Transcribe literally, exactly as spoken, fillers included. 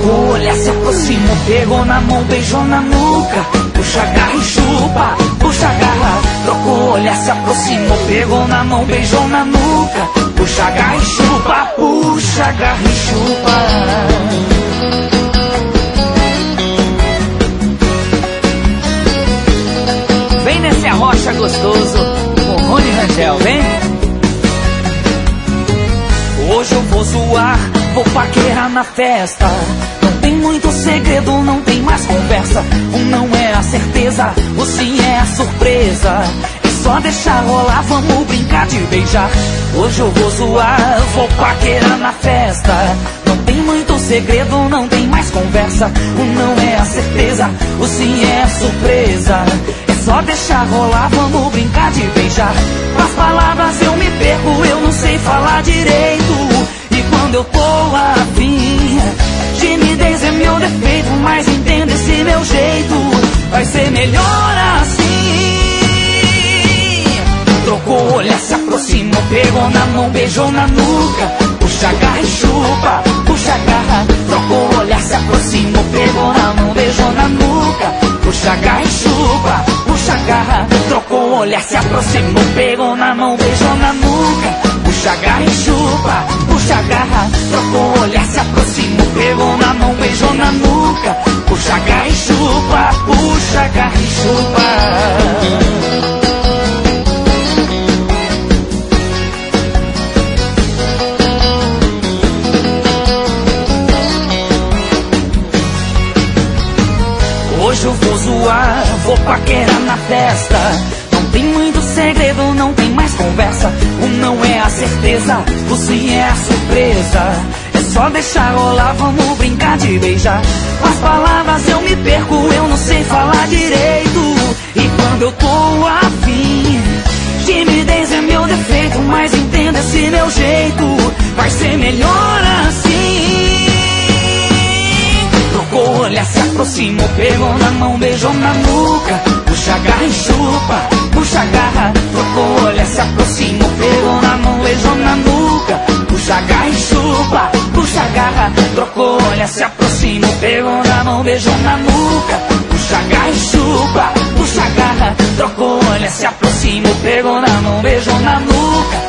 trocou olhar, se aproximou, pegou na mão, beijou na nuca. Puxa, agarra e chupa, puxa, agarra. Trocou olhar, se aproximou, pegou na mão, beijou na nuca. Puxa, agarra e chupa, puxa, agarra e chupa. Vem nesse arrocha gostoso com Rony Rangel, vem. Hoje eu vou zoar, vou paquerar na festa. Não tem muito segredo, não tem mais conversa. O não é a certeza, o sim é a surpresa. É só deixar rolar, vamos brincar de beijar. Hoje eu vou zoar, vou paquerar na festa. Não tem muito segredo, não tem mais conversa. O não é a certeza, o sim é a surpresa. É só deixar rolar, vamos brincar de beijar. As palavras eu me perco, eu não sei falar direito. E quando eu tô afim, timidez é meu defeito, mas entenda esse meu jeito. Vai ser melhor assim. Trocou olhar, se aproximou, pegou na mão, beijou na nuca. Puxa, agarra e chupa, puxa, agarra. Trocou olhar, se aproximou, pegou na mão, beijou na nuca. Puxa, agarra e chupa, puxa, agarra. Trocou olhar, se aproximou, pegou na mão, beijou na nuca. Puxa, agarra e chupa, puxa, agarra. Trocou olhar, se aproximou, pegou na mão, beijou na nuca. Puxa, agarra e chupa, puxa, agarra e chupa. Hoje eu vou zoar, vou paquerar na festa. Não tem muito segredo, não tem mais conversa. O não é a certeza, o sim é a surpresa. É só deixar rolar, vamos brincar de beijar. Com as palavras eu me perco, eu não sei falar direito. E quando eu tô afim, timidez é meu defeito, mas entenda esse meu jeito. Vai ser melhor assim. Trocou olhar, se aproximou, pegou na mão, beijou na nuca. Puxa, agarra e chupa, puxa, agarra. Trocou olhar, se aproximou, pegou na mão, beijou na nuca. Puxa, agarra e chupa, puxa, agarra. Trocou olhar, se aproximou, pegou na mão, beijou na nuca. Puxa, agarra e chupa, puxa, agarra. Trocou olhar, se aproximou, pegou na mão, beijou na nuca.